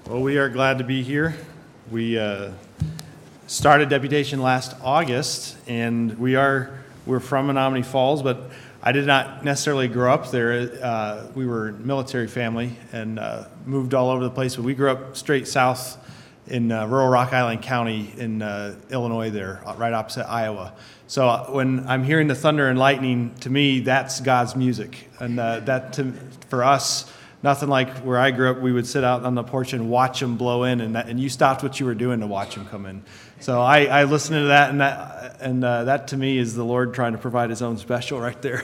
Well, we are glad to be here. We started Deputation last August, and we're from Menominee Falls, but I did not necessarily grow up there. We were a military family and moved all over the place, but we grew up straight south in rural Rock Island County in Illinois there, right opposite Iowa. So when I'm hearing the thunder and lightning, to me, that's God's music. And for us, nothing like where I grew up. We would sit out on the porch and watch them blow in, and you stopped what you were doing to watch them come in. So I listened to that, and that to me is the Lord trying to provide His own special right there.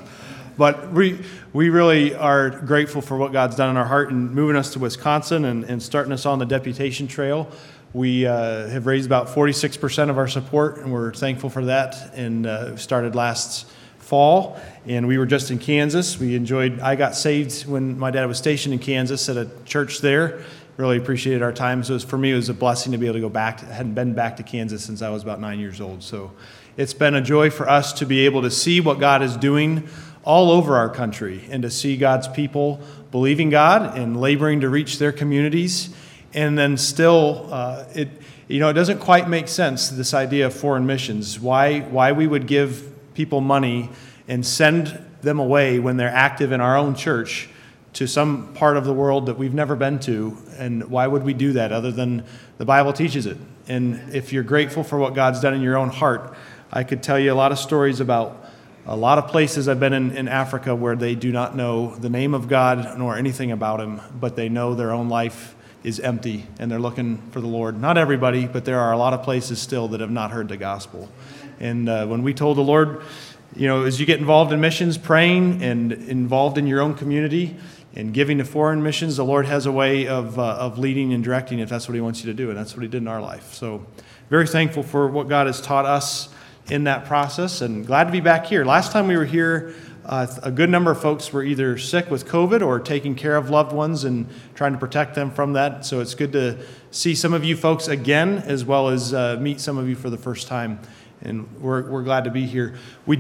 But we really are grateful for what God's done in our heart and moving us to Wisconsin and starting us on the deputation trail. We have raised about 46% of our support, and we're thankful for that, and started last fall, and we were just in Kansas. I got saved when my dad was stationed in Kansas at a church there. Really appreciated our time. So for me, it was a blessing to be able to go back. I hadn't been back to Kansas since I was about 9 years old. So it's been a joy for us to be able to see what God is doing all over our country and to see God's people believing God and laboring to reach their communities. And then still, it doesn't quite make sense, this idea of foreign missions, why we would give people money and send them away when they're active in our own church to some part of the world that we've never been to. And why would we do that other than the Bible teaches it? And if you're grateful for what God's done in your own heart, I could tell you a lot of stories about a lot of places I've been in Africa where they do not know the name of God nor anything about Him, but they know their own life is empty and they're looking for the Lord. Not everybody, but there are a lot of places still that have not heard the gospel. And when we told the Lord, as you get involved in missions, praying and involved in your own community and giving to foreign missions, the Lord has a way of leading and directing if that's what He wants you to do, and that's what He did in our life. So very thankful for what God has taught us in that process, and glad to be back here. Last time we were here, a good number of folks were either sick with COVID or taking care of loved ones and trying to protect them from that. So it's good to see some of you folks again, as well as meet some of you for the first time. And we're glad to be here. We'll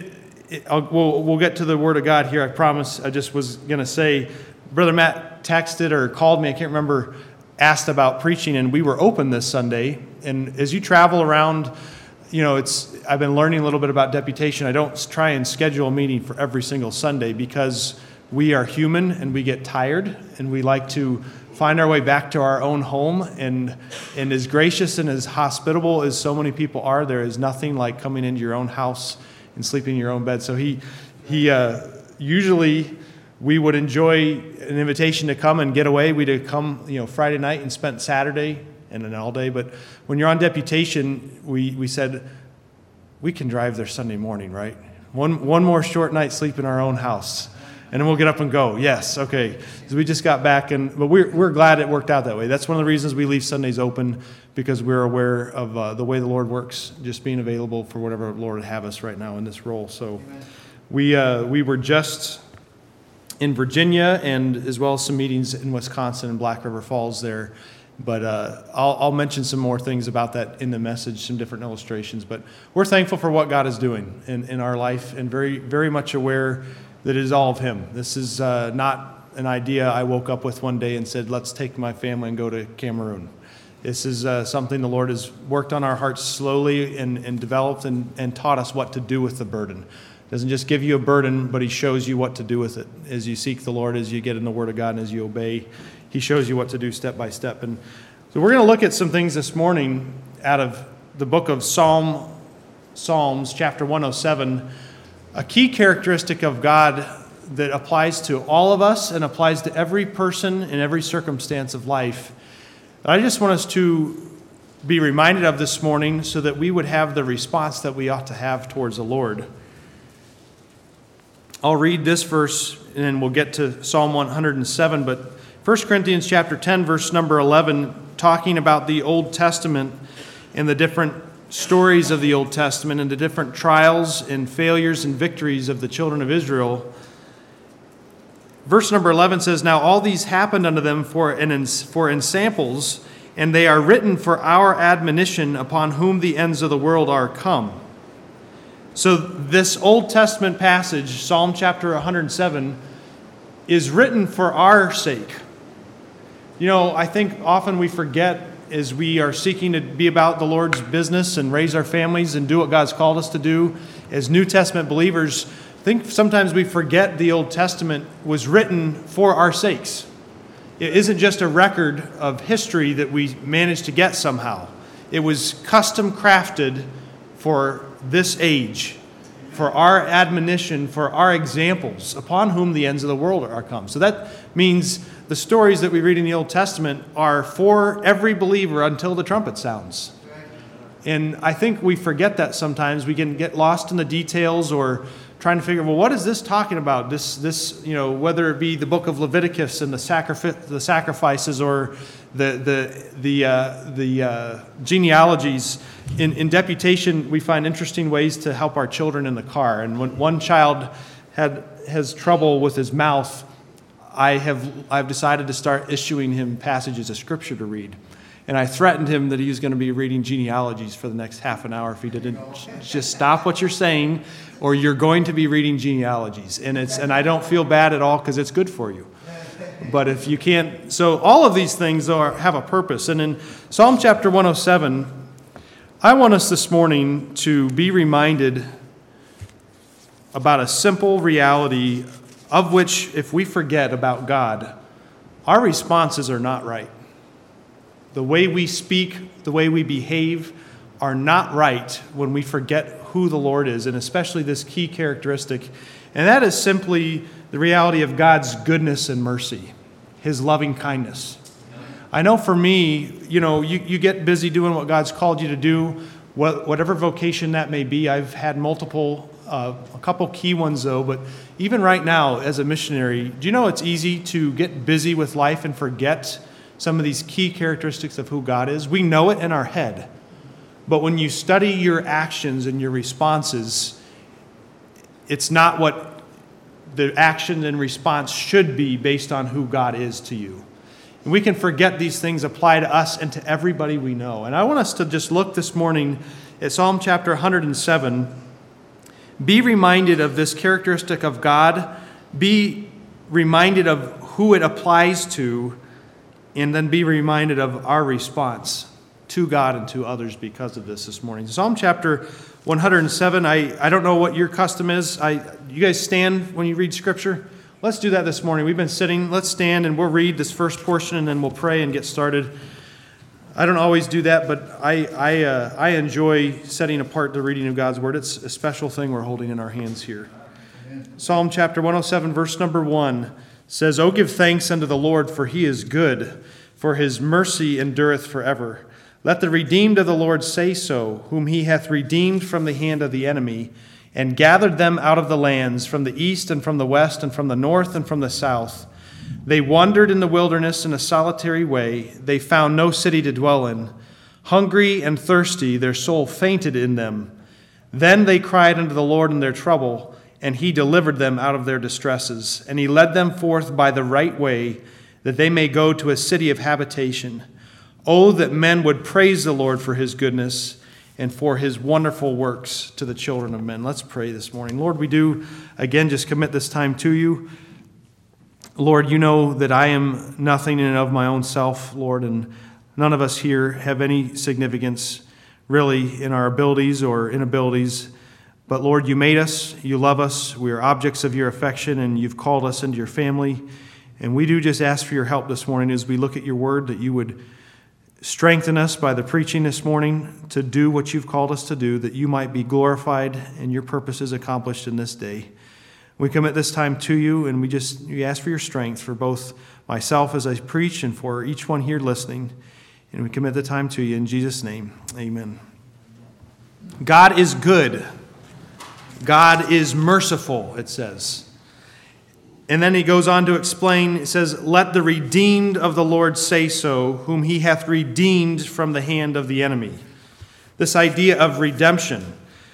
get to the Word of God here, I promise. I just was going to say, Brother Matt texted or called me, I can't remember, asked about preaching, and we were open this Sunday. And as you travel around, I've been learning a little bit about deputation. I don't try and schedule a meeting for every single Sunday because we are human and we get tired, and we like to find our way back to our own home, and as gracious and as hospitable as so many people are, there is nothing like coming into your own house and sleeping in your own bed. So he usually we would enjoy an invitation to come and get away. We'd come, Friday night and spent Saturday and then all day. But when you're on deputation, we said we can drive there Sunday morning, right? One more short night sleep in our own house. And then we'll get up and go. Yes, okay. So we just got back, but we're glad it worked out that way. That's one of the reasons we leave Sundays open, because we're aware of the way the Lord works, just being available for whatever the Lord would have us right now in this role. So we were just in Virginia, and as well as some meetings in Wisconsin and Black River Falls there. But I'll mention some more things about that in the message, some different illustrations. But we're thankful for what God is doing in our life, and very, very much aware that it is all of Him. This is not an idea I woke up with one day and said, let's take my family and go to Cameroon. This is something the Lord has worked on our hearts slowly and developed and taught us what to do with the burden. Doesn't just give you a burden, but He shows you what to do with it. As you seek the Lord, as you get in the Word of God, and as you obey, He shows you what to do step by step. And so we're going to look at some things this morning out of the book of Psalms, chapter 107. A key characteristic of God that applies to all of us and applies to every person in every circumstance of life. I just want us to be reminded of this morning so that we would have the response that we ought to have towards the Lord. I'll read this verse and then we'll get to Psalm 107. But 1 Corinthians chapter 10, verse number 11, talking about the Old Testament and the different stories of the Old Testament and the different trials and failures and victories of the children of Israel. Verse number 11 says, "Now all these happened unto them for ensamples, and they are written for our admonition, upon whom the ends of the world are come." So this Old Testament passage, Psalm chapter 107, is written for our sake. I think often we forget as we are seeking to be about the Lord's business and raise our families and do what God's called us to do as New Testament believers, I think sometimes we forget the Old Testament was written for our sakes. It isn't just a record of history that we managed to get somehow. It was custom crafted for this age, for our admonition, for our examples, upon whom the ends of the world are come. So that means the stories that we read in the Old Testament are for every believer until the trumpet sounds. And I think we forget that sometimes. We can get lost in the details or trying to figure, well, what is this talking about? This, whether it be the book of Leviticus and the sacrifices or the genealogies. In deputation, we find interesting ways to help our children in the car. And when one child has trouble with his mouth, I've decided to start issuing him passages of Scripture to read. And I threatened him that he was going to be reading genealogies for the next half an hour if he didn't just stop what you're saying, or you're going to be reading genealogies. And I don't feel bad at all because it's good for you. But if you can't, so all of these things have a purpose. And in Psalm chapter 107, I want us this morning to be reminded about a simple reality of which, if we forget about God, our responses are not right. The way we speak, the way we behave are not right when we forget who the Lord is, and especially this key characteristic. And that is simply the reality of God's goodness and mercy, His loving kindness. I know for me, you get busy doing what God's called you to do, whatever vocation that may be. I've had multiple, a couple key ones though, but even right now as a missionary, do you know it's easy to get busy with life and forget some of these key characteristics of who God is? We know it in our head. But when you study your actions and your responses, it's not what the action and response should be based on who God is to you. And we can forget these things apply to us and to everybody we know. And I want us to just look this morning at Psalm chapter 107. Be reminded of this characteristic of God. Be reminded of who it applies to. And then be reminded of our response to God and to others because of this morning. Psalm chapter 107, I don't know what your custom is. You guys stand when you read Scripture? Let's do that this morning. We've been sitting. Let's stand and we'll read this first portion and then we'll pray and get started. I don't always do that, but I enjoy setting apart the reading of God's Word. It's a special thing we're holding in our hands here. Psalm chapter 107, verse number 1 says, "O give thanks unto the Lord, for He is good, for His mercy endureth forever. Let the redeemed of the Lord say so, whom He hath redeemed from the hand of the enemy, and gathered them out of the lands, from the east and from the west and from the north and from the south. They wandered in the wilderness in a solitary way. They found no city to dwell in. Hungry and thirsty, their soul fainted in them. Then they cried unto the Lord in their trouble, and He delivered them out of their distresses. And He led them forth by the right way, that they may go to a city of habitation. Oh, that men would praise the Lord for His goodness and for His wonderful works to the children of men." Let's pray this morning. Lord, we do, again, just commit this time to You. Lord, You know that I am nothing in and of my own self, Lord, and none of us here have any significance, really, in our abilities or inabilities. But Lord, You made us, You love us, we are objects of Your affection, and You've called us into Your family. And we do just ask for Your help this morning as we look at Your word, that You would strengthen us by the preaching this morning to do what You've called us to do, that You might be glorified and Your purposes accomplished in this day. We commit this time to You, and we ask for Your strength for both myself as I preach and for each one here listening. And we commit the time to You in Jesus' name. Amen. God is good. God is merciful, it says. And then he goes on to explain, it says, "Let the redeemed of the Lord say so, whom He hath redeemed from the hand of the enemy." This idea of redemption.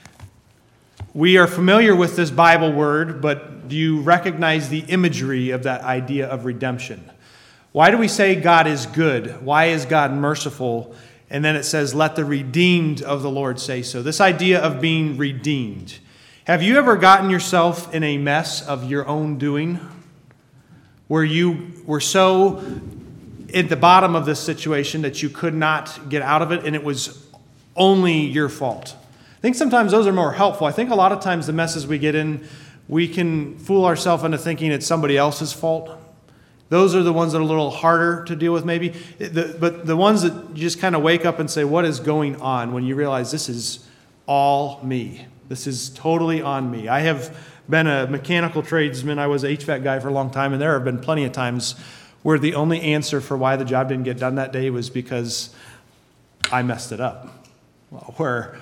We are familiar with this Bible word, but do you recognize the imagery of that idea of redemption? Why do we say God is good? Why is God merciful? And then it says, "Let the redeemed of the Lord say so." This idea of being redeemed. Have you ever gotten yourself in a mess of your own doing, where you were so at the bottom of this situation, that you could not get out of it, and it was only your fault. I think sometimes those are more helpful. I think a lot of times the messes we get in, we can fool ourselves into thinking it's somebody else's fault. Those are the ones that are a little harder to deal with maybe. But the ones that you just kind of wake up and say, what is going on, when you realize this is all me. This is totally on me. I have been a mechanical tradesman. I was an HVAC guy for a long time, and there have been plenty of times where the only answer for why the job didn't get done that day was because I messed it up. Where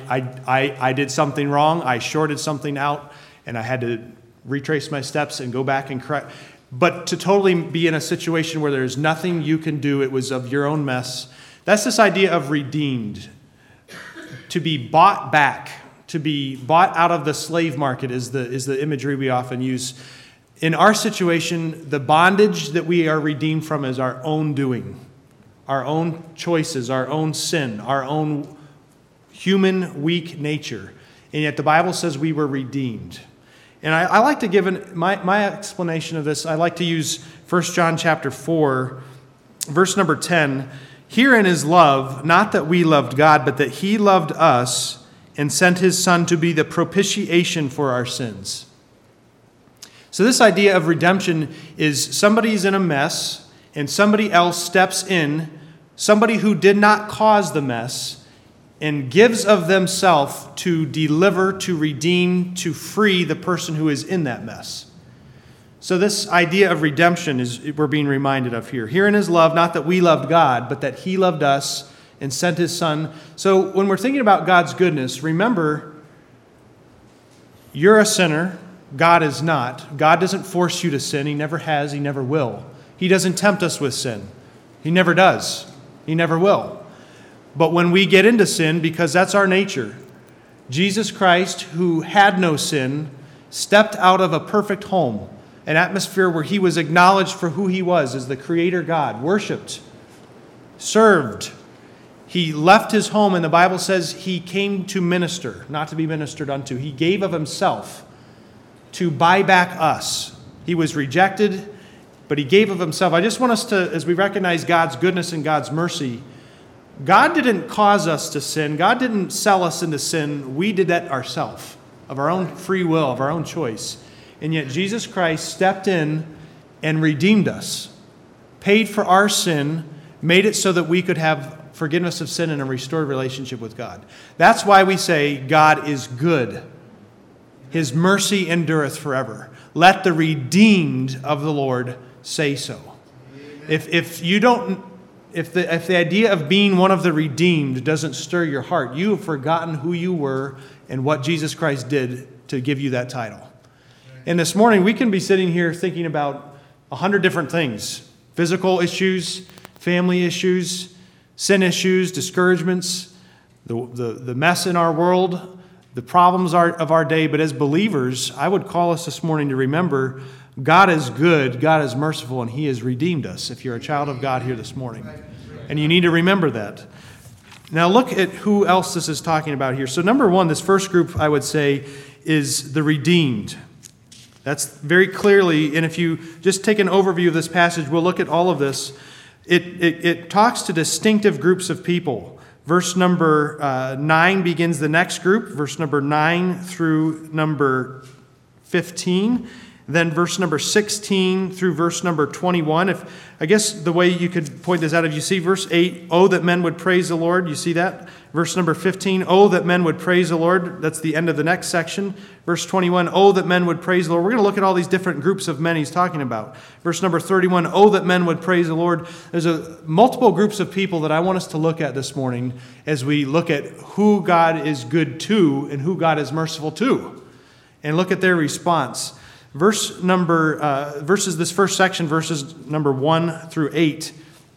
I did something wrong, I shorted something out, and I had to retrace my steps and go back and correct. But to totally be in a situation where there's nothing you can do, it was of your own mess. That's this idea of redeemed. To be bought back, to be bought out of the slave market is the imagery we often use. In our situation, the bondage that we are redeemed from is our own doing, our own choices, our own sin, our own human weak nature. And yet the Bible says we were redeemed. And I like to give my explanation of this. I like to use 1 John chapter 4, verse number 10. Herein is love, not that we loved God, but that he loved us and sent his Son to be the propitiation for our sins. So this idea of redemption is somebody's in a mess and somebody else steps in, somebody who did not cause the mess, and gives of themselves to deliver, to redeem, to free the person who is in that mess. So this idea of redemption is we're being reminded of here. Herein is love, not that we loved God, but that he loved us and sent his Son. So when we're thinking about God's goodness, remember, you're a sinner. God is not. God doesn't force you to sin. He never has. He never will. He doesn't tempt us with sin. He never does. He never will. But when we get into sin, because that's our nature, Jesus Christ, who had no sin, stepped out of a perfect home, an atmosphere where he was acknowledged for who he was as the Creator God, worshipped, served. He left his home, and the Bible says he came to minister, not to be ministered unto. He gave of himself to buy back us. He was rejected, but he gave of himself. I just want us to, as we recognize God's goodness and God's mercy, God didn't cause us to sin. God didn't sell us into sin. We did that ourselves, of our own free will, of our own choice. And yet Jesus Christ stepped in and redeemed us, paid for our sin, made it so that we could have forgiveness of sin and a restored relationship with God. That's why we say God is good. His mercy endureth forever. Let the redeemed of the Lord say so. If the idea of being one of the redeemed doesn't stir your heart, you have forgotten who you were and what Jesus Christ did to give you that title. And this morning, we can be sitting here thinking about 100 different things. Physical issues, family issues, sin issues, discouragements, the mess in our world, the problems of our day. But as believers, I would call us this morning to remember God is good, God is merciful, and he has redeemed us, if you're a child of God here this morning. And you need to remember that. Now look at who else this is talking about here. So number one, this first group, I would say, is the redeemed. That's very clearly, and if you just take an overview of this passage, we'll look at all of this. It talks to distinctive groups of people. Verse number 9 begins the next group, verse number 9 through number 15. Then verse number 16 through verse number 21. I guess the way you could point this out, if you see verse 8, oh, that men would praise the Lord. You see that? Verse number 15, oh, that men would praise the Lord. That's the end of the next section. Verse 21, oh, that men would praise the Lord. We're going to look at all these different groups of men he's talking about. Verse number 31, oh, that men would praise the Lord. There's multiple groups of people that I want us to look at this morning as we look at who God is good to and who God is merciful to, and look at their response. This first section, verses number 1 through 8,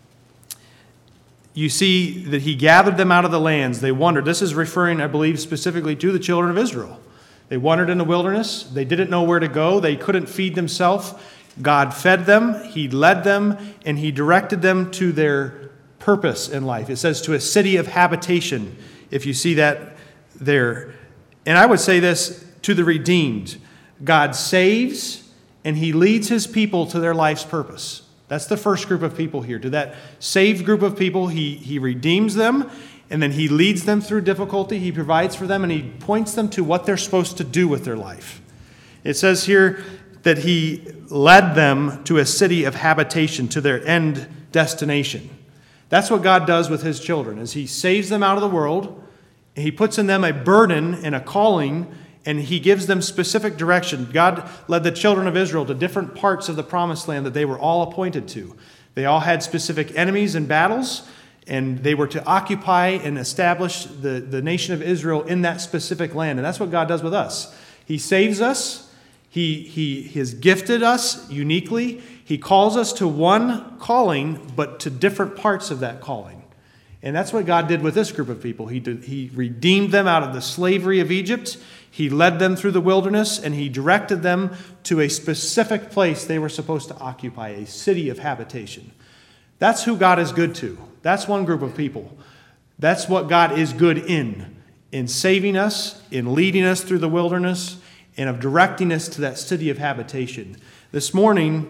you see that he gathered them out of the lands. They wandered. This is referring, I believe, specifically to the children of Israel. They wandered in the wilderness. They didn't know where to go. They couldn't feed themselves. God fed them. He led them, and he directed them to their purpose in life. It says to a city of habitation, if you see that there. And I would say this to the redeemed. God saves, and he leads his people to their life's purpose. That's the first group of people here. To that saved group of people, he redeems them, and then he leads them through difficulty. He provides for them, and he points them to what they're supposed to do with their life. It says here that he led them to a city of habitation, to their end destination. That's what God does with his children, is he saves them out of the world, and he puts in them a burden and a calling, and he gives them specific direction. God led the children of Israel to different parts of the promised land that they were all appointed to. They all had specific enemies and battles, and they were to occupy and establish the nation of Israel in that specific land. And that's what God does with us. He saves us. He has gifted us uniquely. He calls us to one calling, but to different parts of that calling. And that's what God did with this group of people. He redeemed them out of the slavery of Egypt. He led them through the wilderness, and he directed them to a specific place they were supposed to occupy, a city of habitation. That's who God is good to. That's one group of people. That's what God is good in saving us, in leading us through the wilderness, and of directing us to that city of habitation. This morning,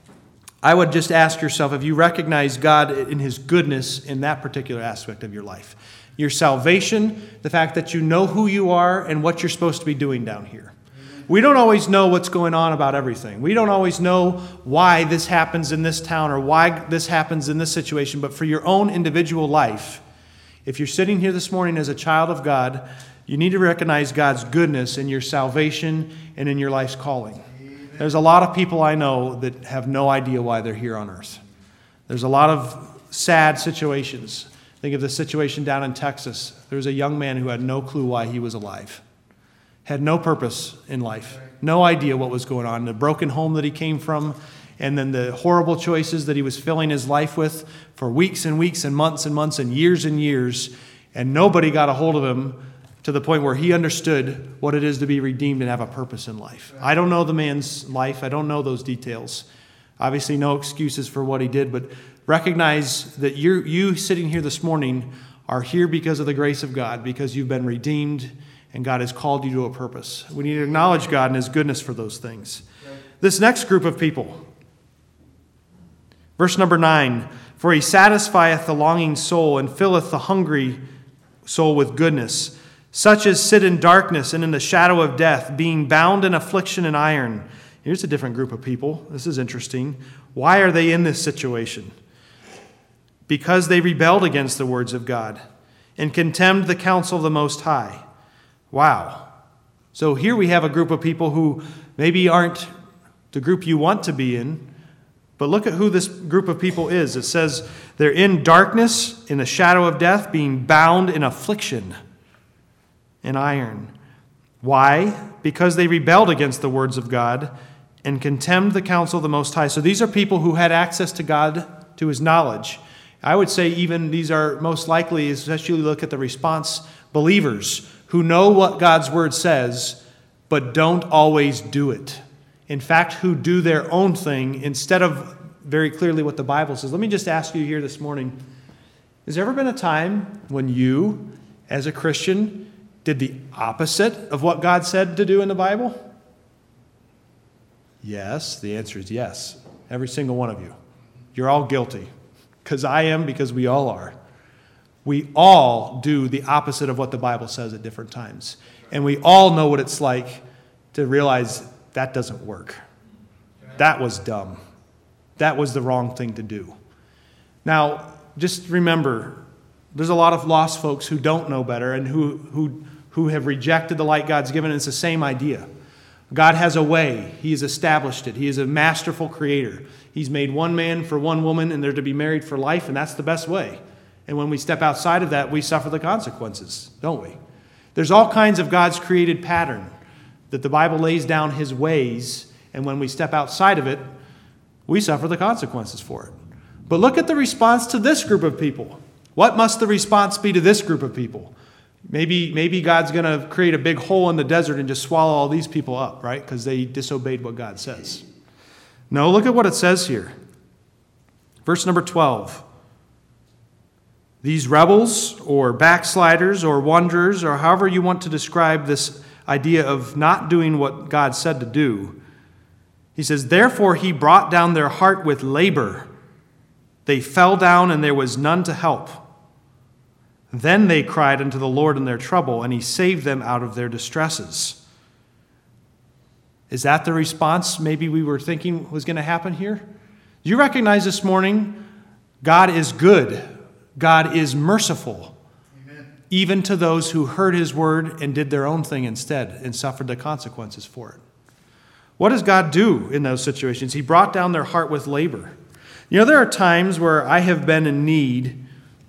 I would just ask yourself if you recognize God in his goodness in that particular aspect of your life. Your salvation, the fact that you know who you are and what you're supposed to be doing down here. We don't always know what's going on about everything. We don't always know why this happens in this town or why this happens in this situation. But for your own individual life, if you're sitting here this morning as a child of God, you need to recognize God's goodness in your salvation and in your life's calling. There's a lot of people I know that have no idea why they're here on earth. There's a lot of sad situations. Think of the situation down in Texas. There was a young man who had no clue why he was alive. Had no purpose in life. No idea what was going on. The broken home that he came from, and then the horrible choices that he was filling his life with for weeks and weeks and months and years. And nobody got a hold of him to the point where he understood what it is to be redeemed and have a purpose in life. I don't know the man's life. I don't know those details. Obviously, no excuses for what he did, but recognize that you sitting here this morning are here because of the grace of God, because you've been redeemed and God has called you to a purpose. We need to acknowledge God and his goodness for those things. This next group of people, verse number 9, for he satisfieth the longing soul and filleth the hungry soul with goodness. Such as sit in darkness and in the shadow of death, being bound in affliction and iron. Here's a different group of people. This is interesting. Why are they in this situation? Because they rebelled against the words of God and contemned the counsel of the Most High. Wow. So here we have a group of people who maybe aren't the group you want to be in, but look at who this group of people is. It says they're in darkness, in the shadow of death, being bound in affliction and iron. Why? Because they rebelled against the words of God and contemned the counsel of the Most High. So these are people who had access to God, to his knowledge. I would say even these are most likely, especially look at the response, believers who know what God's word says, but don't always do it. In fact, who do their own thing instead of very clearly what the Bible says. Let me just ask you here this morning, has there ever been a time when you, as a Christian, did the opposite of what God said to do in the Bible? Yes, the answer is yes. Every single one of you. You're all guilty. Because I am, because we all are. We all do the opposite of what the Bible says at different times. And we all know what it's like to realize that doesn't work. That was dumb. That was the wrong thing to do. Now, just remember, there's a lot of lost folks who don't know better and who have rejected the light God's given. It's the same idea. God has a way. He has established it. He is a masterful creator. He's made one man for one woman, and they're to be married for life, and that's the best way. And when we step outside of that, we suffer the consequences, don't we? There's all kinds of God's created pattern that the Bible lays down his ways, and when we step outside of it, we suffer the consequences for it. But look at the response to this group of people. What must the response be to this group of people? Maybe God's going to create a big hole in the desert and just swallow all these people up, right? Because they disobeyed what God says. No, look at what it says here. Verse number 12. These rebels or backsliders or wanderers or however you want to describe this idea of not doing what God said to do. He says, therefore he brought down their heart with labor they fell down, and there was none to help. Then they cried unto the Lord in their trouble, and he saved them out of their distresses. Is that the response maybe we were thinking was going to happen here? Do you recognize this morning, God is good. God is merciful. Amen. Even to those who heard his word and did their own thing instead and suffered the consequences for it. What does God do in those situations? He brought down their heart with labor. You know, there are times where I have been in need,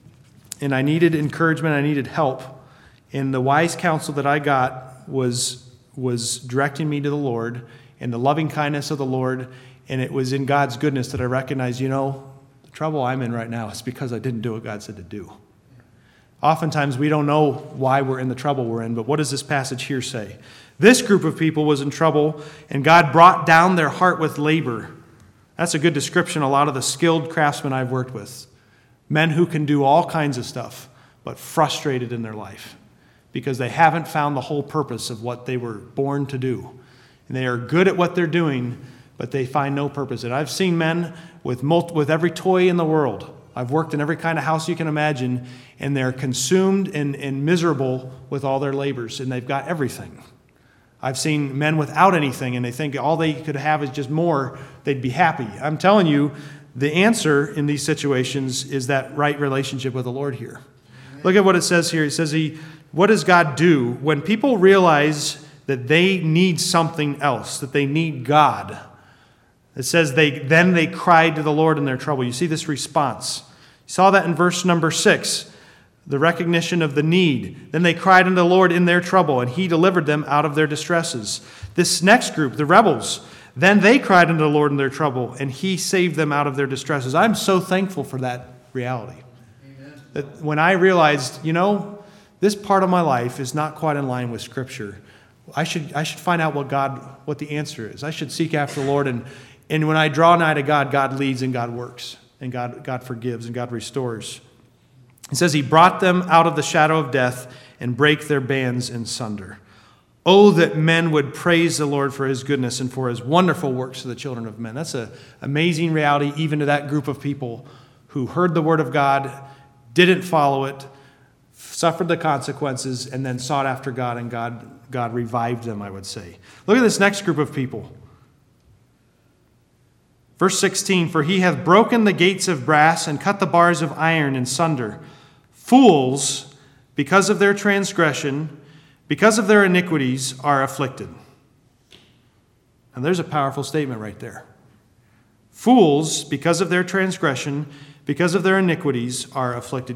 and I needed encouragement, I needed help, and the wise counsel that I got was directing me to the Lord and the loving kindness of the Lord, and it was in God's goodness that I recognized, the trouble I'm in right now is because I didn't do what God said to do. Oftentimes we don't know why we're in the trouble we're in, but what does this passage here say? This group of people was in trouble, and God brought down their heart with labor. That's a good description of a lot of the skilled craftsmen I've worked with. Men who can do all kinds of stuff, but frustrated in their life because they haven't found the whole purpose of what they were born to do. And they are good at what they're doing, but they find no purpose. And I've seen men with every toy in the world. I've worked in every kind of house you can imagine, and they're consumed and miserable with all their labors, and they've got everything. I've seen men without anything, and they think all they could have is just more, they'd be happy. I'm telling you, the answer in these situations is that right relationship with the Lord here. Look at what it says here. It says, what does God do when people realize that they need something else, that they need God? It says, then they cried to the Lord in their trouble. You see this response. You saw that in verse number 6, the recognition of the need. Then they cried unto the Lord in their trouble, and he delivered them out of their distresses. This next group, the rebels, then they cried unto the Lord in their trouble, and he saved them out of their distresses. I'm so thankful for that reality. Amen. That when I realized, this part of my life is not quite in line with Scripture, I should find out what the answer is. I should seek after the Lord, and when I draw nigh to God, God leads and God works, and God forgives and God restores. It says he brought them out of the shadow of death and brake their bands in sunder. Oh, that men would praise the Lord for his goodness and for his wonderful works to the children of men. That's an amazing reality even to that group of people who heard the word of God, didn't follow it, suffered the consequences, and then sought after God, and God revived them, I would say. Look at this next group of people. Verse 16, for he hath broken the gates of brass and cut the bars of iron in sunder. Fools, because of their transgression, because of their iniquities, are afflicted. And there's a powerful statement right there. Fools, because of their transgression, because of their iniquities, are afflicted.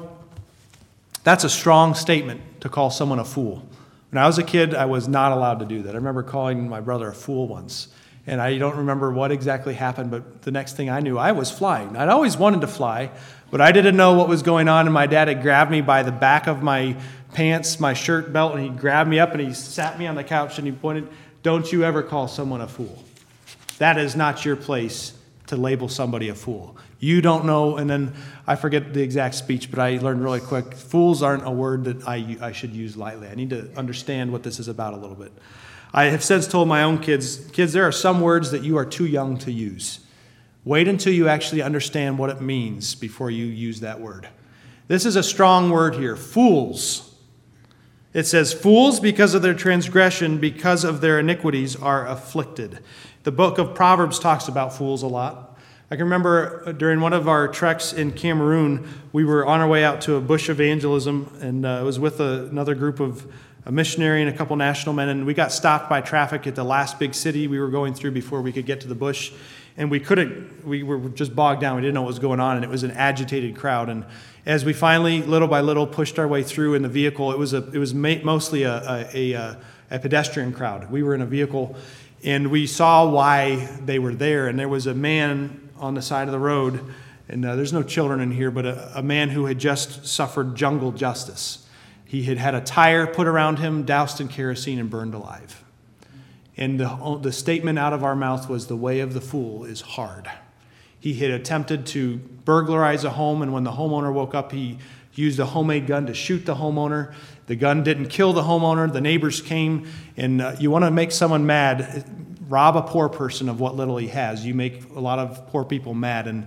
That's a strong statement to call someone a fool. When I was a kid, I was not allowed to do that. I remember calling my brother a fool once. And I don't remember what exactly happened, but the next thing I knew, I was flying. I'd always wanted to fly, but I didn't know what was going on, and my dad had grabbed me by the back of my pants, my shirt belt, and he grabbed me up and he sat me on the couch and he pointed, don't you ever call someone a fool. That is not your place to label somebody a fool. You don't know, and then I forget the exact speech, but I learned really quick, fools aren't a word that I should use lightly. I need to understand what this is about a little bit. I have since told my own kids, there are some words that you are too young to use. Wait until you actually understand what it means before you use that word. This is a strong word here, fools. It says, fools because of their transgression, because of their iniquities are afflicted. The book of Proverbs talks about fools a lot. I can remember during one of our treks in Cameroon, we were on our way out to a bush evangelism, and it was with another group of a missionary and a couple national men, and we got stopped by traffic at the last big city we were going through before we could get to the bush, and we were just bogged down. We didn't know what was going on, and it was an agitated crowd. And as we finally, little by little, pushed our way through in the vehicle, it was mostly a pedestrian crowd. We were in a vehicle, and we saw why they were there, and there was a man on the side of the road, and there's no children in here, but a man who had just suffered jungle justice. He had had a tire put around him, doused in kerosene, and burned alive. And the statement out of our mouth was, the way of the fool is hard. He had attempted to burglarize a home, and when the homeowner woke up, he used a homemade gun to shoot the homeowner. The gun didn't kill the homeowner. The neighbors came, and you want to make someone mad, rob a poor person of what little he has. You make a lot of poor people mad, and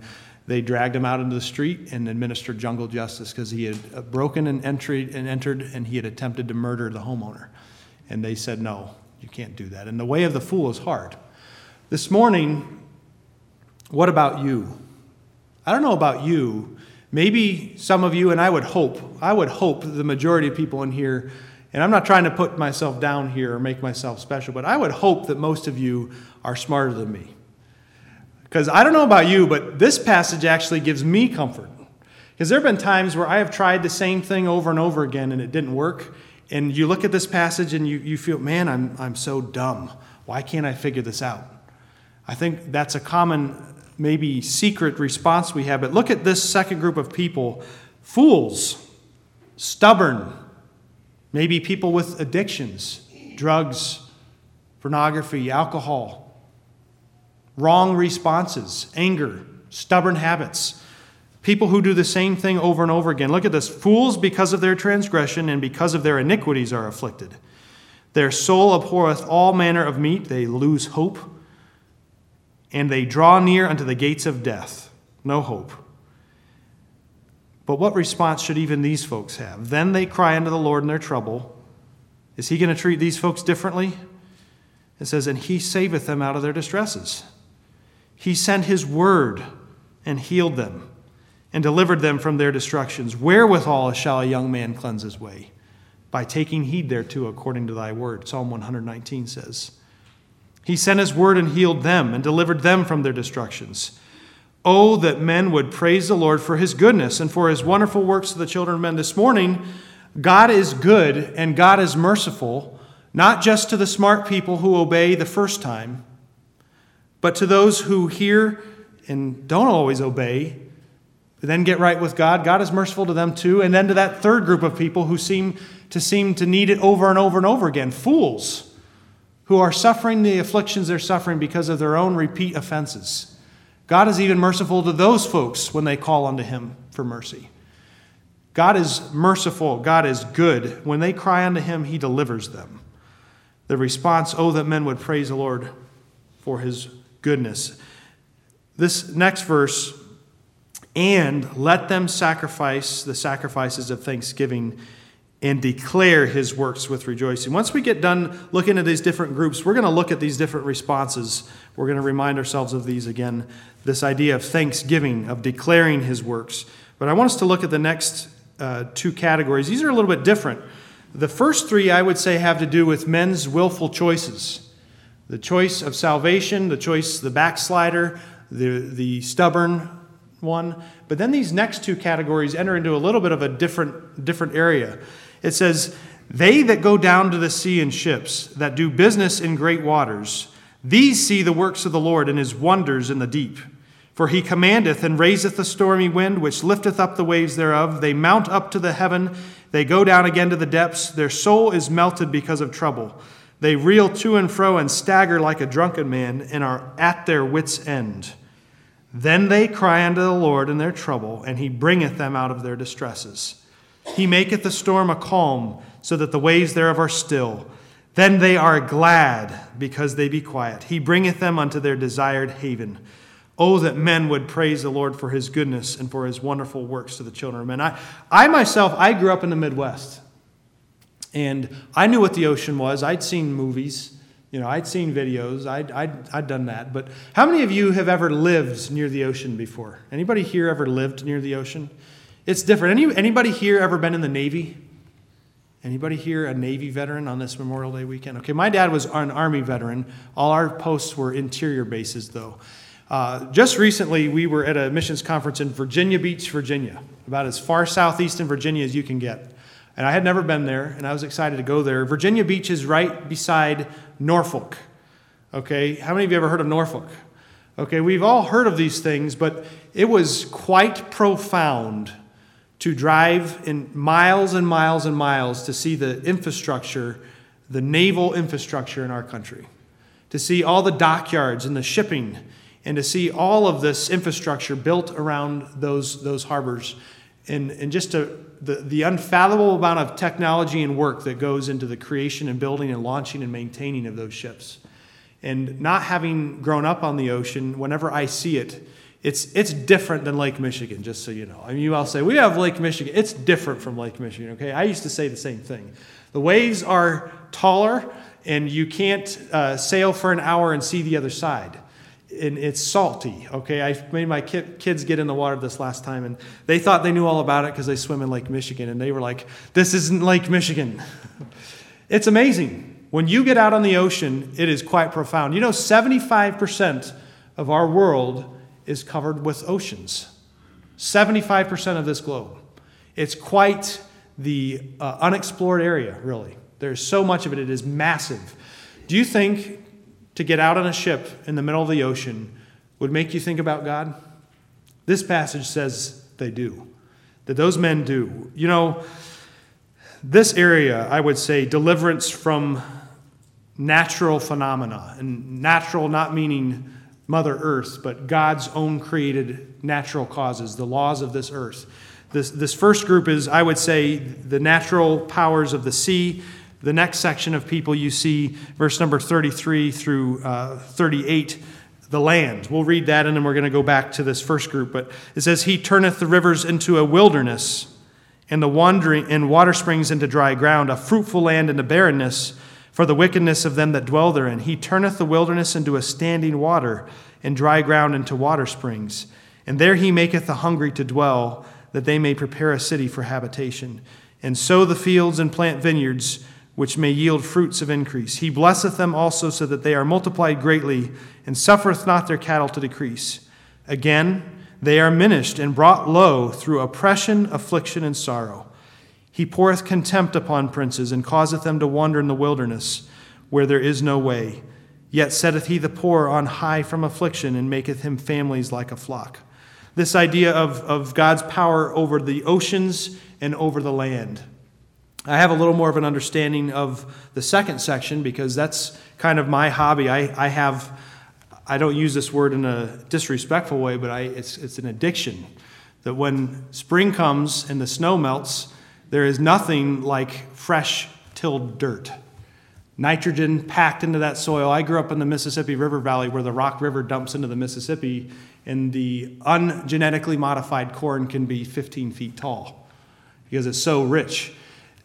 They dragged him out into the street and administered jungle justice because he had broken and entered, and he had attempted to murder the homeowner. And they said, no, you can't do that. And the way of the fool is hard. This morning, what about you? I don't know about you. Maybe some of you, and I would hope the majority of people in here, and I'm not trying to put myself down here or make myself special, but I would hope that most of you are smarter than me. Because I don't know about you, but this passage actually gives me comfort. Because there have been times where I have tried the same thing over and over again and it didn't work. And you look at this passage and you feel, man, I'm so dumb. Why can't I figure this out? I think that's a common, maybe secret response we have. But look at this second group of people. Fools, stubborn, maybe people with addictions, drugs, pornography, alcohol. Wrong responses, anger, stubborn habits. People who do the same thing over and over again. Look at this. Fools, because of their transgression and because of their iniquities, are afflicted. Their soul abhorreth all manner of meat. They lose hope. And they draw near unto the gates of death. No hope. But what response should even these folks have? Then they cry unto the Lord in their trouble. Is he going to treat these folks differently? It says, and he saveth them out of their distresses. He sent his word and healed them and delivered them from their destructions. Wherewithal shall a young man cleanse his way? By taking heed thereto according to thy word. Psalm 119 says. He sent his word and healed them and delivered them from their destructions. Oh, that men would praise the Lord for his goodness and for his wonderful works to the children of men. This morning, God is good and God is merciful, not just to the smart people who obey the first time, but to those who hear and don't always obey, but then get right with God. God is merciful to them too. And then to that third group of people who seem to need it over and over and over again. Fools who are suffering the afflictions they're suffering because of their own repeat offenses. God is even merciful to those folks when they call unto him for mercy. God is merciful. God is good. When they cry unto him, he delivers them. The response, oh, that men would praise the Lord for his goodness. This next verse, and let them sacrifice the sacrifices of thanksgiving and declare his works with rejoicing. Once we get done looking at these different groups, we're going to look at these different responses. We're going to remind ourselves of these again, this idea of thanksgiving, of declaring his works. But I want us to look at the next two categories. These are a little bit different. The first three, I would say, have to do with men's willful choices. The choice of salvation, the backslider, the stubborn one. But then these next two categories enter into a little bit of a different area. It says, they that go down to the sea in ships, that do business in great waters, these see the works of the Lord and his wonders in the deep. For he commandeth and raiseth the stormy wind, which lifteth up the waves thereof. They mount up to the heaven, they go down again to the depths. Their soul is melted because of trouble. They reel to and fro and stagger like a drunken man and are at their wits' end. Then they cry unto the Lord in their trouble, and he bringeth them out of their distresses. He maketh the storm a calm, so that the waves thereof are still. Then they are glad, because they be quiet. He bringeth them unto their desired haven. Oh, that men would praise the Lord for his goodness and for his wonderful works to the children of men. I myself grew up in the Midwest. And I knew what the ocean was. I'd seen movies. I'd seen videos. I'd done that. But how many of you have ever lived near the ocean before? Anybody here ever lived near the ocean? It's different. Anybody here ever been in the Navy? Anybody here a Navy veteran on this Memorial Day weekend? Okay, my dad was an Army veteran. All our posts were interior bases, though. Just recently, we were at a missions conference in Virginia Beach, Virginia, about as far southeast in Virginia as you can get. And I had never been there, and I was excited to go there. Virginia Beach is right beside Norfolk. Okay, how many of you ever heard of Norfolk? Okay, we've all heard of these things, but it was quite profound to drive in miles and miles and miles to see the infrastructure, the naval infrastructure in our country, to see all the dockyards and the shipping, and to see all of this infrastructure built around those harbors, and just the unfathomable amount of technology and work that goes into the creation and building and launching and maintaining of those ships. And not having grown up on the ocean, whenever I see it, It's different than Lake Michigan, just so you know. I mean, you all say, we have Lake Michigan. It's different from Lake Michigan, okay? I used to say the same thing. The waves are taller, and you can't sail for an hour and see the other side. And it's salty, okay? I made my kids get in the water this last time, and they thought they knew all about it because they swim in Lake Michigan, and they were like, this isn't Lake Michigan. It's amazing. When you get out on the ocean, it is quite profound. You know, 75% of our world is covered with oceans. 75% of this globe. It's quite the unexplored area, really. There's so much of it. It is massive. Do you think to get out on a ship in the middle of the ocean would make you think about God? This passage says they do. That those men do. You know, this area, I would say, deliverance from natural phenomena. And natural not meaning Mother Earth, but God's own created natural causes, the laws of this earth. This first group is, I would say, the natural powers of the sea. The next section of people you see, verse number 33 through 38, the land. We'll read that and then we're going to go back to this first group. But it says, he turneth the rivers into a wilderness, and the wandering and water springs into dry ground, a fruitful land into barrenness, for the wickedness of them that dwell therein. He turneth the wilderness into a standing water, and dry ground into water springs. And there he maketh the hungry to dwell, that they may prepare a city for habitation, and sow the fields and plant vineyards, which may yield fruits of increase. He blesseth them also, so that they are multiplied greatly, and suffereth not their cattle to decrease. Again, they are minished and brought low through oppression, affliction, and sorrow. He poureth contempt upon princes, and causeth them to wander in the wilderness, where there is no way. Yet setteth he the poor on high from affliction, and maketh him families like a flock. This idea of God's power over the oceans and over the land. I have a little more of an understanding of the second section, because that's kind of my hobby. I don't use this word in a disrespectful way, but it's an addiction. That when spring comes and the snow melts, there is nothing like fresh tilled dirt. Nitrogen packed into that soil. I grew up in the Mississippi River Valley, where the Rock River dumps into the Mississippi, and the ungenetically modified corn can be 15 feet tall because it's so rich.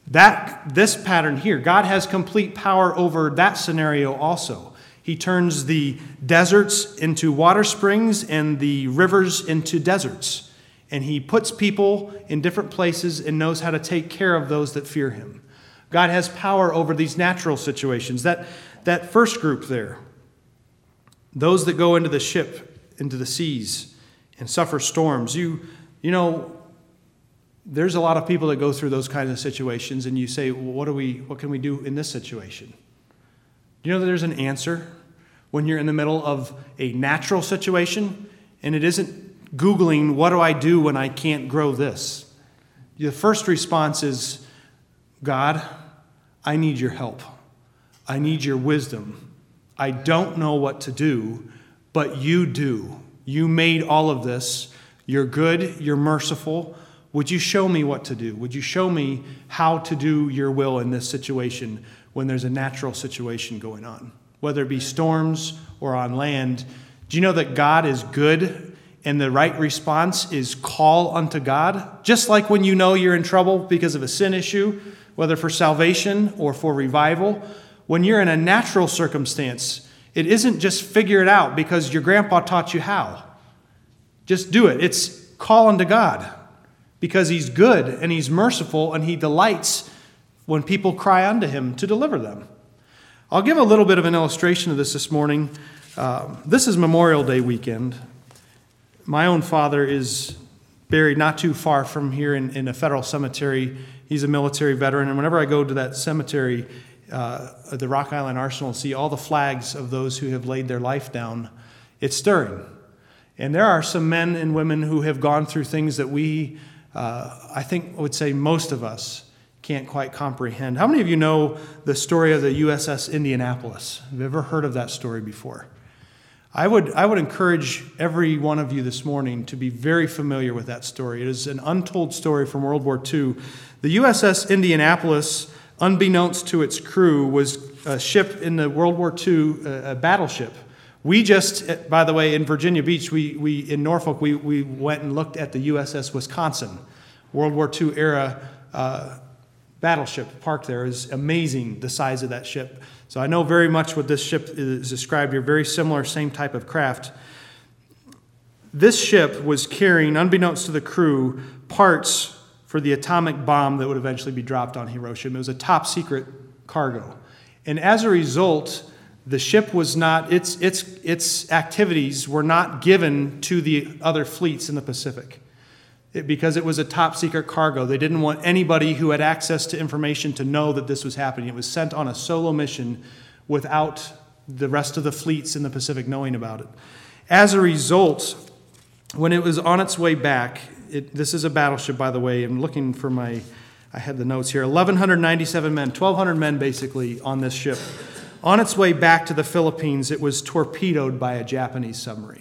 This pattern here, God has complete power over that scenario also. He turns the deserts into water springs and the rivers into deserts. And he puts people in different places and knows how to take care of those that fear him. God has power over these natural situations. That first group there, those that go into the ship, into the seas, and suffer storms. You know, there's a lot of people that go through those kinds of situations, and you say, well, what can we do in this situation? Do you know that there's an answer when you're in the middle of a natural situation, and it isn't Googling, what do I do when I can't grow this? The first response is, God, I need your help. I need your wisdom. I don't know what to do, but you do. You made all of this. You're good. You're merciful. Would you show me what to do? Would you show me how to do your will in this situation when there's a natural situation going on? Whether it be storms or on land. Do you know that God is good? And the right response is call unto God. Just like when you know you're in trouble because of a sin issue, whether for salvation or for revival, when you're in a natural circumstance, it isn't just figure it out because your grandpa taught you how. Just do it. It's call unto God because he's good and he's merciful and he delights when people cry unto him to deliver them. I'll give a little bit of an illustration of this morning. This is Memorial Day weekend. My own father is buried not too far from here in a federal cemetery. He's a military veteran, and whenever I go to that cemetery, the Rock Island Arsenal, and see all the flags of those who have laid their life down, it's stirring. And there are some men and women who have gone through things that we, I think I would say most of us, can't quite comprehend. How many of you know the story of the USS Indianapolis? Have you ever heard of that story before? I would encourage every one of you this morning to be very familiar with that story. It is an untold story from World War II. The USS Indianapolis, unbeknownst to its crew, was a ship in the World War II, a battleship, We just, by the way, in Virginia Beach, we in Norfolk, we went and looked at the USS Wisconsin, World War II era battleship parked there. It was amazing, the size of that ship. So I know very much what this ship is described here, very similar, same type of craft. This ship was carrying, unbeknownst to the crew, parts for the atomic bomb that would eventually be dropped on Hiroshima. It was a top secret cargo. And as a result, the ship was not, its activities were not given to the other fleets in the Pacific. Because it was a top secret cargo. They didn't want anybody who had access to information to know that this was happening. It was sent on a solo mission without the rest of the fleets in the Pacific knowing about it. As a result, when it was on its way back, this is a battleship, by the way. I'm looking for I had the notes here. 1,197 men, 1,200 men basically on this ship. On its way back to the Philippines, it was torpedoed by a Japanese submarine.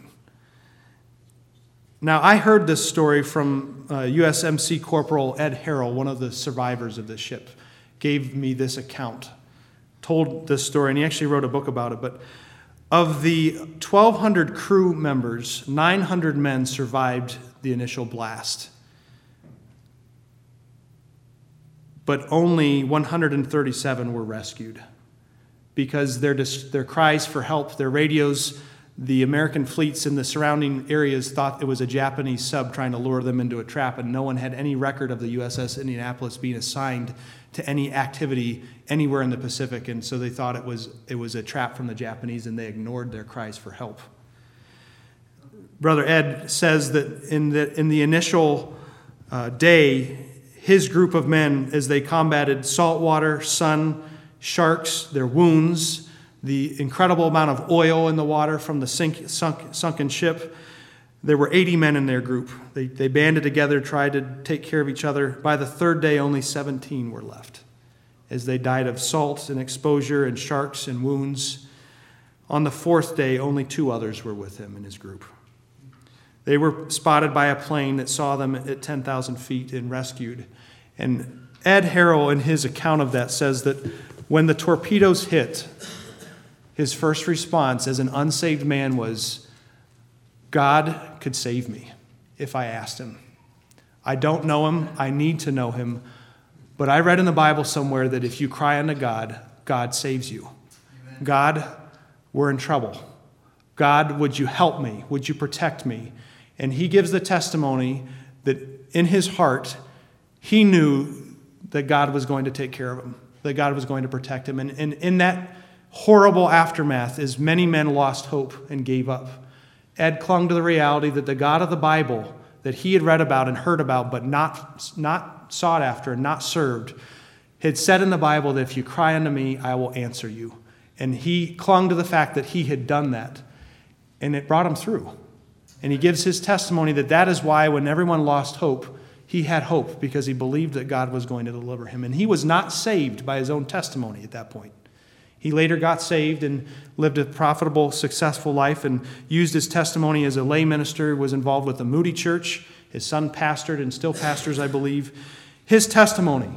Now, I heard this story from USMC Corporal Ed Harrell, one of the survivors of this ship, gave me this account, told this story, and he actually wrote a book about it. But of the 1,200 crew members, 900 men survived the initial blast. But only 137 were rescued because their cries for help, their radios, the American fleets in the surrounding areas thought it was a Japanese sub trying to lure them into a trap, and no one had any record of the USS Indianapolis being assigned to any activity anywhere in the Pacific, and so they thought it was a trap from the Japanese, and they ignored their cries for help. Brother Ed says that in the initial day, his group of men, as they combated saltwater, sun, sharks, their wounds, the incredible amount of oil in the water from the sunken ship. There were 80 men in their group. They banded together, tried to take care of each other. By the third day, only 17 were left, as they died of salt and exposure and sharks and wounds. On the fourth day, only 2 others were with him in his group. They were spotted by a plane that saw them at 10,000 feet and rescued. And Ed Harrell, in his account of that, says that when the torpedoes hit, his first response as an unsaved man was, God could save me if I asked him. I don't know him. I need to know him. But I read in the Bible somewhere that if you cry unto God, God saves you. Amen. God, we're in trouble. God, would you help me? Would you protect me? And he gives the testimony that in his heart, he knew that God was going to take care of him, that God was going to protect him. And in that horrible aftermath, as many men lost hope and gave up, Ed clung to the reality that the God of the Bible that he had read about and heard about but not sought after and not served had said in the Bible that if you cry unto me, I will answer you. And he clung to the fact that he had done that, and it brought him through. And he gives his testimony that is why when everyone lost hope, he had hope because he believed that God was going to deliver him. And he was not saved by his own testimony at that point. He later got saved and lived a profitable, successful life and used his testimony as a lay minister, was involved with the Moody Church. His son pastored and still pastors, I believe. His testimony,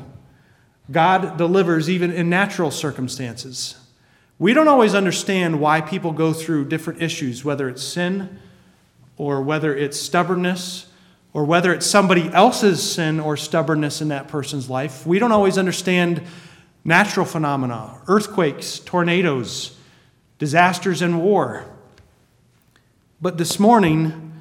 God delivers even in natural circumstances. We don't always understand why people go through different issues, whether it's sin or whether it's stubbornness or whether it's somebody else's sin or stubbornness in that person's life. We don't always understand natural phenomena, earthquakes, tornadoes, disasters, and war. But this morning,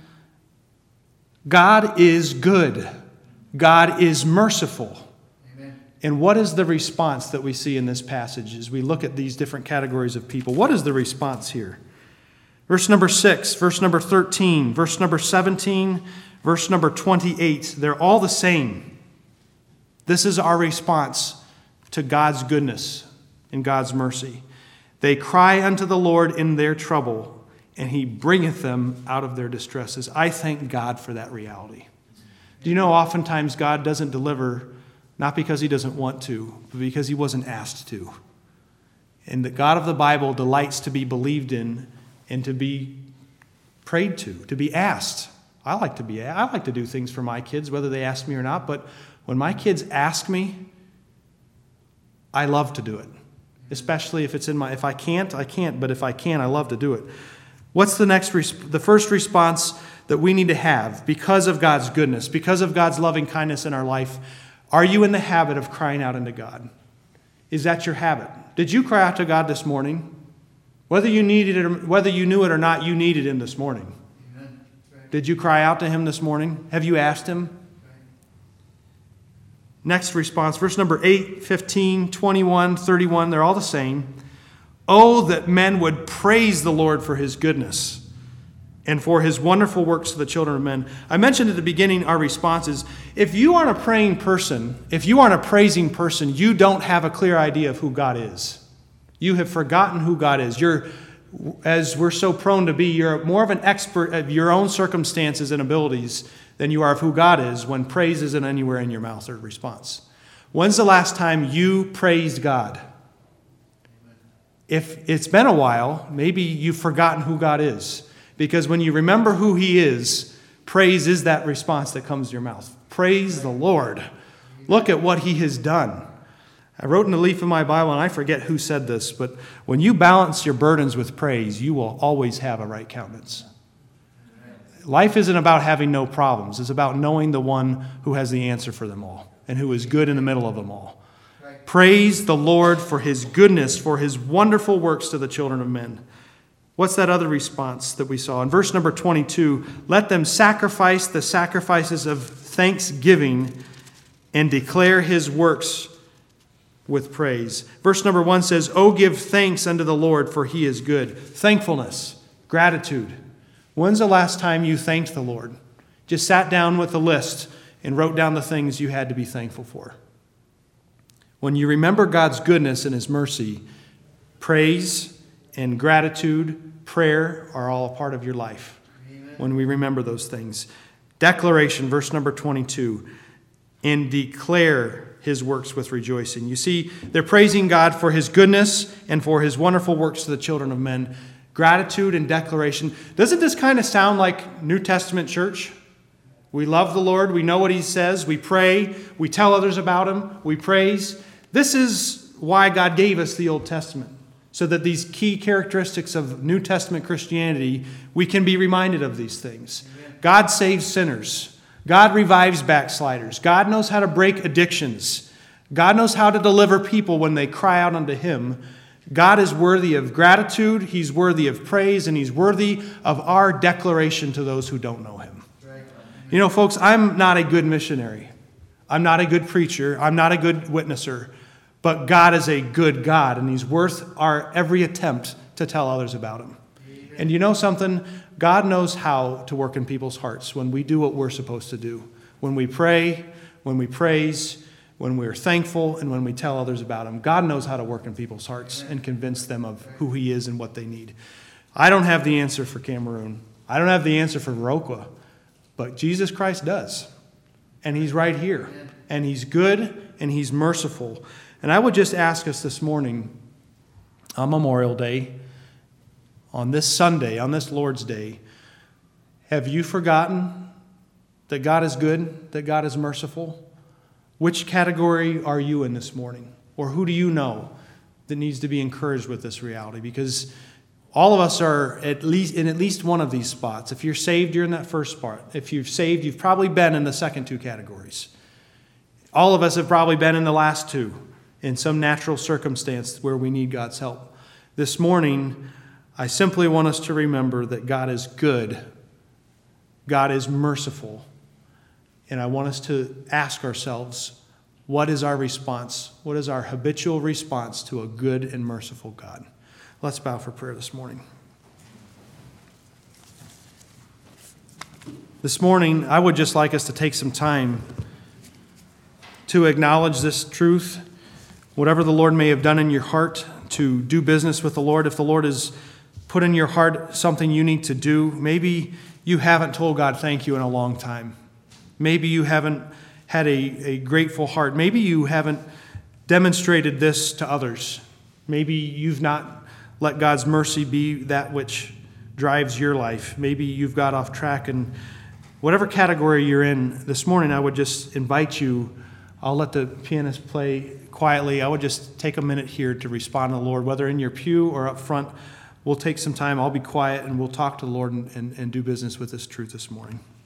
God is good. God is merciful. Amen. And what is the response that we see in this passage as we look at these different categories of people? What is the response here? Verse number 6, verse number 13, verse number 17, verse number 28, they're all the same. This is our response to God's goodness and God's mercy. They cry unto the Lord in their trouble, and he bringeth them out of their distresses. I thank God for that reality. Do you know oftentimes God doesn't deliver not because he doesn't want to, but because he wasn't asked to. And the God of the Bible delights to be believed in and to be prayed to be asked. I like to do things for my kids, whether they ask me or not, but when my kids ask me, I love to do it. Especially if it's if I can't, I can't, but if I can, I love to do it. What's the first response that we need to have because of God's goodness, because of God's loving kindness in our life? Are you in the habit of crying out unto God? Is that your habit? Did you cry out to God this morning? Whether you needed it or whether you knew it or not, you needed Him this morning. Amen. Right. Did you cry out to Him this morning? Have you asked Him? Right. Next response, verse number 8, 15, 21, 31, they're all the same. Oh, that men would praise the Lord for His goodness and for His wonderful works to the children of men. I mentioned at the beginning our responses. If you aren't a praying person, if you aren't a praising person, you don't have a clear idea of who God is. You have forgotten who God is. As we're so prone to be, you're more of an expert of your own circumstances and abilities than you are of who God is when praise isn't anywhere in your mouth or response. When's the last time you praised God? If it's been a while, maybe you've forgotten who God is. Because when you remember who He is, praise is that response that comes to your mouth. Praise the Lord. Look at what He has done. I wrote in the leaf of my Bible, and I forget who said this, but when you balance your burdens with praise, you will always have a right countenance. Life isn't about having no problems. It's about knowing the one who has the answer for them all and who is good in the middle of them all. Praise the Lord for His goodness, for His wonderful works to the children of men. What's that other response that we saw? In verse number 22, let them sacrifice the sacrifices of thanksgiving and declare His works with praise. Verse number 1 says, oh, give thanks unto the Lord, for He is good. Thankfulness, gratitude. When's the last time you thanked the Lord? Just sat down with a list and wrote down the things you had to be thankful for. When you remember God's goodness and His mercy, praise and gratitude, prayer are all a part of your life. Amen. When we remember those things. Declaration, verse number 22, and declare His works with rejoicing. You see, they're praising God for His goodness and for His wonderful works to the children of men. Gratitude and declaration. Doesn't this kind of sound like New Testament church? We love the Lord. We know what He says. We pray. We tell others about Him. We praise. This is why God gave us the Old Testament, so that these key characteristics of New Testament Christianity, we can be reminded of these things. Amen. God saves sinners. God revives backsliders. God knows how to break addictions. God knows how to deliver people when they cry out unto Him. God is worthy of gratitude. He's worthy of praise, and He's worthy of our declaration to those who don't know Him. Right. You know, folks, I'm not a good missionary. I'm not a good preacher. I'm not a good witnesser. But God is a good God, and He's worth our every attempt to tell others about Him. Amen. And you know something? God knows how to work in people's hearts when we do what we're supposed to do. When we pray, when we praise, when we're thankful, and when we tell others about Him. God knows how to work in people's hearts and convince them of who He is and what they need. I don't have the answer for Cameroon. I don't have the answer for Viroqua. But Jesus Christ does. And He's right here. And He's good, and He's merciful. And I would just ask us this morning, on Memorial Day, on this Sunday, on this Lord's Day, have you forgotten that God is good, that God is merciful? Which category are you in this morning? Or who do you know that needs to be encouraged with this reality? Because all of us are at least one of these spots. If you're saved, you're in that first spot. If you're saved, you've probably been in the second two categories. All of us have probably been in the last two, in some natural circumstance where we need God's help. This morning, I simply want us to remember that God is good. God is merciful. And I want us to ask ourselves, what is our response? What is our habitual response to a good and merciful God? Let's bow for prayer this morning. This morning, I would just like us to take some time to acknowledge this truth. Whatever the Lord may have done in your heart to do business with the Lord, if the Lord has put in your heart something you need to do, maybe you haven't told God thank you in a long time. Maybe you haven't had a grateful heart. Maybe you haven't demonstrated this to others. Maybe you've not let God's mercy be that which drives your life. Maybe you've got off track. And whatever category you're in, this morning I would just invite you. I'll let the pianist play quietly. I would just take a minute here to respond to the Lord, whether in your pew or up front we'll take some time. I'll be quiet, and we'll talk to the Lord and do business with this truth this morning.